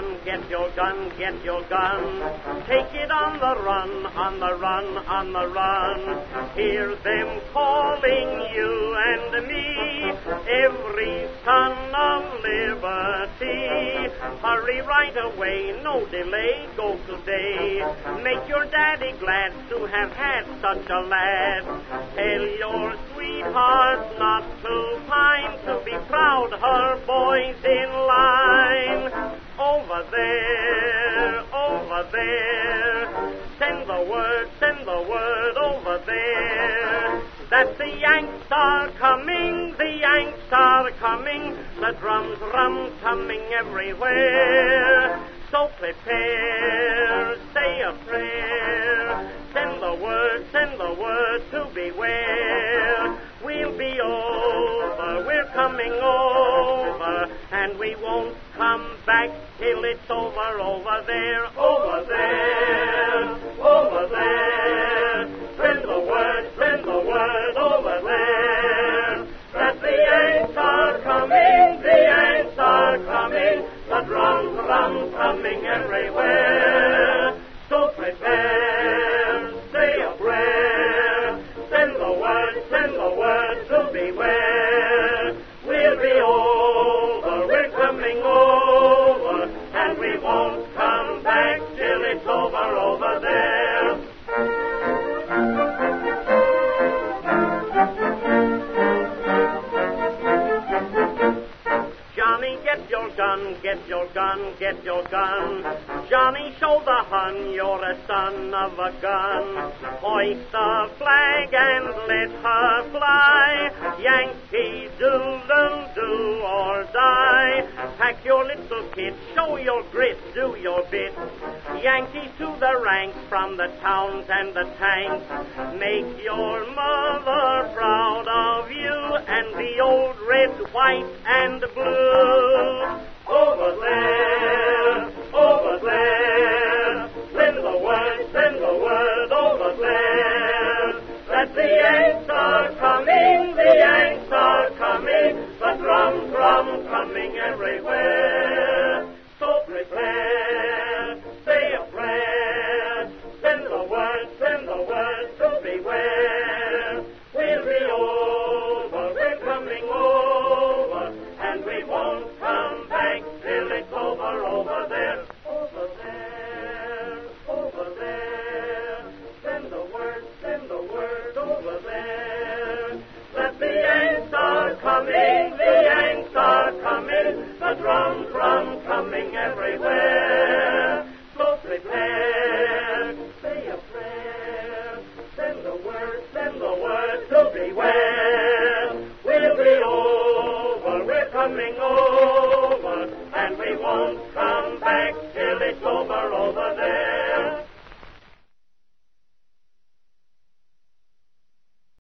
gun, get your gun, get your gun. Take it on the run, on the run, on the run. Hear them calling you and me, every son of liberty. Hurry right away, no delay, go today. Make your daddy glad to have had such a lad. Tell your sweetheart not to pine, to be proud her boy's in line. Over there, send the word over there, that the Yanks are coming, the Yanks are coming, the drums rum-tumming everywhere. So prepare, say a prayer, send the word to beware. We'll be over, we're coming over, and we won't come back till it's over there, over there, over there. Send the word over there, that the Yanks are coming, the Yanks are coming, the drums rum-tumming everywhere. So prepare, say a prayer, send the word to beware. We'll be over, we're coming over, and we won't come back till it's over there. Johnny, get your gun, get your gun, get your gun. Johnny, show the Hun you're a son of a gun. Hoist the flag and let her fly. Yankee Doodle, do or die. Pack your little kit, show your grit, do your bit. Yankees to the ranks, from the towns and the tanks. Make your mother proud of you, and the old red, white, and blue. Over there, send the word over there, that the Yanks are coming, the Yanks are coming, the drums rum-tumming everywhere. So prepare, say a prayer, send the word to beware. We'll be over, we're coming over, and we won't come back till it's over there. Over there, send the word over there, that the Yanks are coming, the Yanks are coming, the drums rum-tumming everywhere. So prepare, say a prayer, send the word to beware. We'll be over, we're coming over, and we won't come back till it's over